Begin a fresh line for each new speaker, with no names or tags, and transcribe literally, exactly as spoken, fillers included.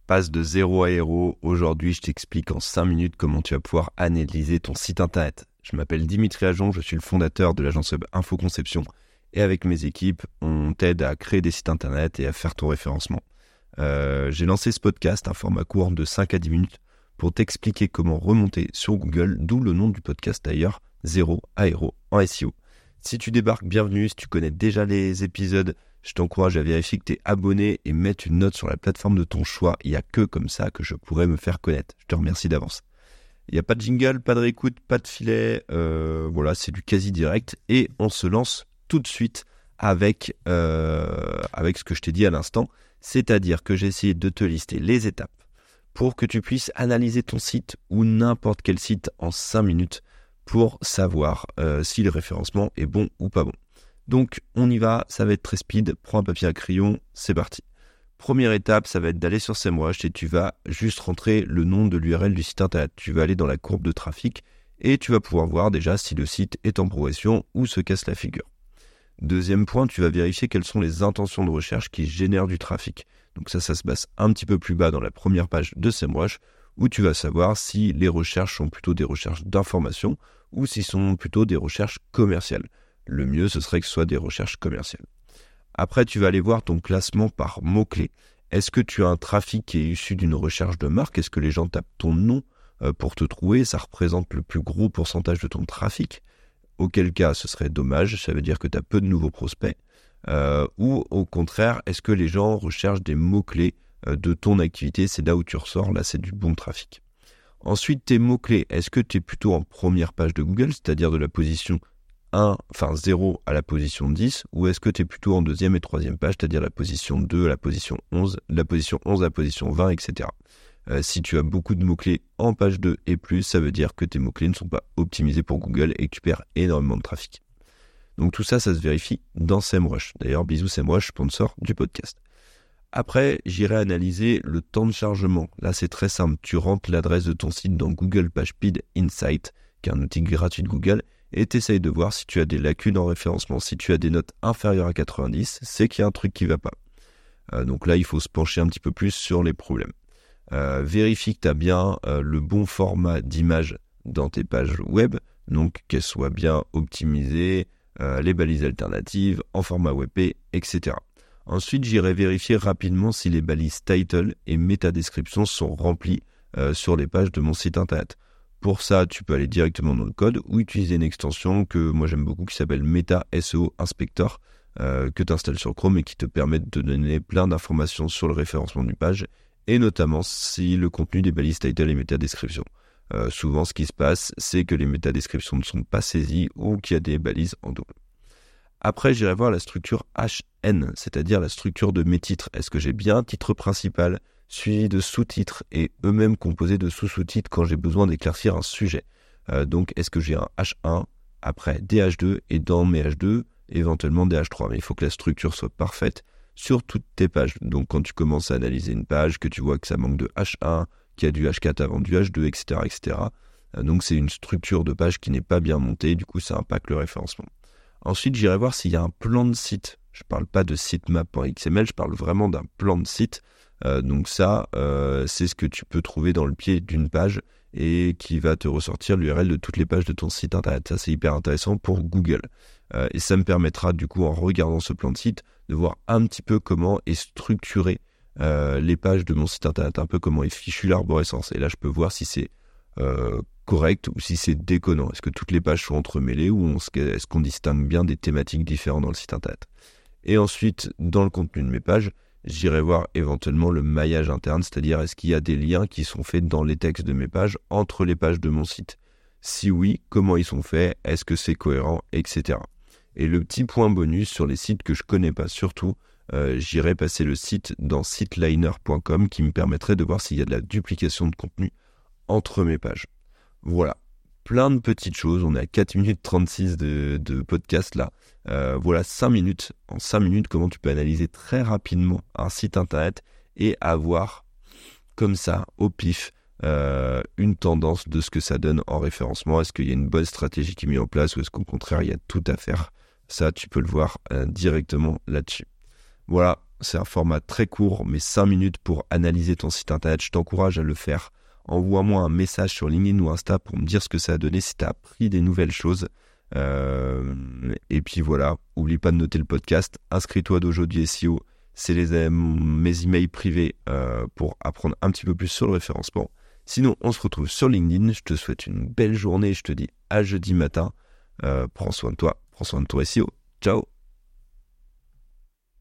Passe de zéro à héros. Aujourd'hui, je t'explique en cinq minutes comment tu vas pouvoir analyser ton site internet. Je m'appelle Dimitri Ajon, je suis le fondateur de l'agence web Infoconception et avec mes équipes, on t'aide à créer des sites internet et à faire ton référencement. Euh, j'ai lancé ce podcast, un format court de cinq à dix minutes, pour t'expliquer comment remonter sur Google, d'où le nom du podcast d'ailleurs, zéro à héros en S E O. Si tu débarques, bienvenue. Si tu connais déjà les épisodes, je t'encourage à vérifier que tu es abonné et mettre une note sur la plateforme de ton choix. Il n'y a que comme ça que je pourrais me faire connaître. Je te remercie d'avance. Il n'y a pas de jingle, pas de réécoute, pas de filet. Euh, voilà, c'est du quasi direct. Et on se lance tout de suite avec, euh, avec ce que je t'ai dit à l'instant. C'est-à-dire que j'ai essayé de te lister les étapes pour que tu puisses analyser ton site ou n'importe quel site en cinq minutes pour savoir euh, si le référencement est bon ou pas bon. Donc, on y va, ça va être très speed. Prends un papier à crayon, c'est parti. Première étape, ça va être d'aller sur SEMrush et tu vas juste rentrer le nom de l'U R L du site internet. Tu vas aller dans la courbe de trafic et tu vas pouvoir voir déjà si le site est en progression ou se casse la figure. Deuxième point, tu vas vérifier quelles sont les intentions de recherche qui génèrent du trafic. Donc ça, ça se passe un petit peu plus bas dans la première page de SEMrush où tu vas savoir si les recherches sont plutôt des recherches d'information ou si sont plutôt des recherches commerciales. Le mieux, ce serait que ce soit des recherches commerciales. Après, tu vas aller voir ton classement par mots-clés. Est-ce que tu as un trafic qui est issu d'une recherche de marque ? Est-ce que les gens tapent ton nom euh, pour te trouver ? Ça représente le plus gros pourcentage de ton trafic. Auquel cas, ce serait dommage. Ça veut dire que tu as peu de nouveaux prospects. Euh, ou au contraire, est-ce que les gens recherchent des mots-clés euh, de ton activité ? C'est là où tu ressors. Là, c'est du bon trafic. Ensuite, tes mots-clés. Est-ce que tu es plutôt en première page de Google, c'est-à-dire de la position un, enfin zéro à la position dix, ou est-ce que tu es plutôt en deuxième et troisième page, c'est-à-dire la position deux à la position onze, la position onze à la position vingt, et cetera. Euh, si tu as beaucoup de mots-clés en page deux et plus, ça veut dire que tes mots-clés ne sont pas optimisés pour Google et que tu perds énormément de trafic. Donc tout ça, ça se vérifie dans SEMrush. D'ailleurs, bisous SEMrush, sponsor du podcast. Après, j'irai analyser le temps de chargement. Là, c'est très simple. Tu rentres l'adresse de ton site dans Google PageSpeed Insight, qui est un outil gratuit de Google, et tu essayes de voir si tu as des lacunes en référencement. Si tu as des notes inférieures à quatre-vingt-dix, c'est qu'il y a un truc qui ne va pas. Euh, donc là, il faut se pencher un petit peu plus sur les problèmes. Euh, vérifie que tu as bien euh, le bon format d'image dans tes pages web, donc qu'elles soient bien optimisées, euh, les balises alternatives, en format W P, et cetera. Ensuite, j'irai vérifier rapidement si les balises title et métadescription sont remplies euh, sur les pages de mon site internet. Pour ça, tu peux aller directement dans le code ou utiliser une extension que moi j'aime beaucoup qui s'appelle Meta S E O Inspector euh, que tu installes sur Chrome et qui te permet de te donner plein d'informations sur le référencement d'une page et notamment si le contenu des balises title et métadescription. Euh, souvent, ce qui se passe, c'est que les métadescriptions ne sont pas saisies ou qu'il y a des balises en double. Après, j'irai voir la structure H N, c'est-à-dire la structure de mes titres. Est-ce que j'ai bien un titre principal suivi de sous-titres et eux-mêmes composés de sous-sous-titres quand j'ai besoin d'éclaircir un sujet. Euh, donc, est-ce que j'ai un H un, après des H deux et dans mes H deux, éventuellement des H trois. Mais il faut que la structure soit parfaite sur toutes tes pages. Donc, quand tu commences à analyser une page, que tu vois que ça manque de H un, qu'il y a du H quatre avant du H deux, et cetera, et cetera. Euh, donc, c'est une structure de page qui n'est pas bien montée. Du coup, ça impacte le référencement. Ensuite, j'irai voir s'il y a un plan de site. Je ne parle pas de sitemap.xml, je parle vraiment d'un plan de site. Euh, donc ça, euh, c'est ce que tu peux trouver dans le pied d'une page et qui va te ressortir l'U R L de toutes les pages de ton site internet. Ça, c'est hyper intéressant pour Google. Euh, et ça me permettra du coup, en regardant ce plan de site, de voir un petit peu comment est structuré euh, les pages de mon site internet, un peu comment est fichu l'arborescence. Et là, je peux voir si c'est euh, correct ou si c'est déconnant. Est-ce que toutes les pages sont entremêlées ou on, est-ce qu'on distingue bien des thématiques différentes dans le site internet. Et ensuite, dans le contenu de mes pages, j'irai voir éventuellement le maillage interne, c'est-à-dire est-ce qu'il y a des liens qui sont faits dans les textes de mes pages entre les pages de mon site. Si oui, comment ils sont faits, est-ce que c'est cohérent, et cetera. Et le petit point bonus sur les sites que je connais pas, surtout, euh, j'irai passer le site dans siteliner point com qui me permettrait de voir s'il y a de la duplication de contenu entre mes pages. Voilà. Plein de petites choses, on est à quatre minutes trente-six de, de podcast là. Euh, voilà cinq minutes, en cinq minutes, comment tu peux analyser très rapidement un site internet et avoir comme ça, au pif, euh, une tendance de ce que ça donne en référencement. Est-ce qu'il y a une bonne stratégie qui est mise en place ou est-ce qu'au contraire, il y a tout à faire ? Ça, tu peux le voir euh, directement là-dessus. Voilà, C'est un format très court, mais cinq minutes pour analyser ton site internet. Je t'encourage à le faire. Envoie-moi un message sur LinkedIn ou Insta pour me dire ce que ça a donné, si tu as appris des nouvelles choses. Euh, et puis voilà, oublie pas de noter le podcast. Inscris-toi d'Ojo du S E O. C'est les, mes emails privés euh, pour apprendre un petit peu plus sur le référencement. Sinon, on se retrouve sur LinkedIn. Je te souhaite une belle journée. Je te dis à jeudi matin. Euh, prends soin de toi. Prends soin de ton S E O. Ciao.